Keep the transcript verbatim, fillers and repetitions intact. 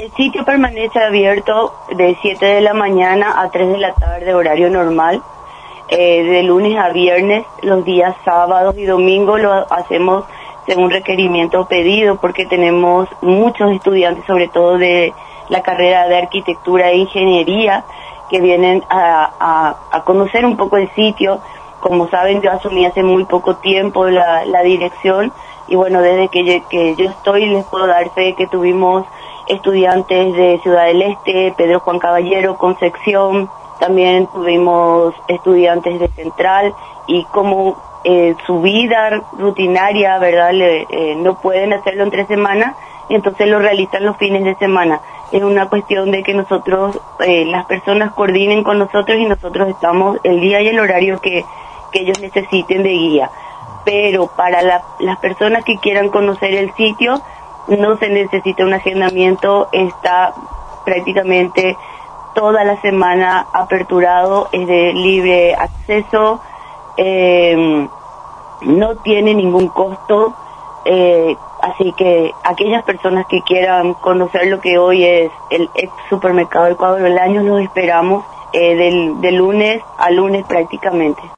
El sitio permanece abierto de siete de la mañana a tres de la tarde, horario normal, eh, de lunes a viernes. Los días sábados y domingos lo hacemos según requerimiento o pedido, porque tenemos muchos estudiantes, sobre todo de la carrera de arquitectura e ingeniería, que vienen a, a, a conocer un poco el sitio. Como saben, yo asumí hace muy poco tiempo la, la dirección, y bueno, desde que yo, que yo estoy les puedo dar fe que tuvimos estudiantes de Ciudad del Este, Pedro Juan Caballero, Concepción, también tuvimos estudiantes de Central, y como eh, su vida rutinaria, ¿verdad?, Le, eh, no pueden hacerlo entre semanas, entonces lo realizan los fines de semana. Es una cuestión de que nosotros, eh, las personas coordinen con nosotros, y nosotros estamos el día y el horario que, que ellos necesiten de guía. Pero para la, las personas que quieran conocer el sitio, no se necesita un agendamiento, está prácticamente toda la semana aperturado, es de libre acceso, eh, no tiene ningún costo, eh, así que aquellas personas que quieran conocer lo que hoy es el ex supermercado del Ecuador del Año, los esperamos eh, del, de lunes a lunes prácticamente.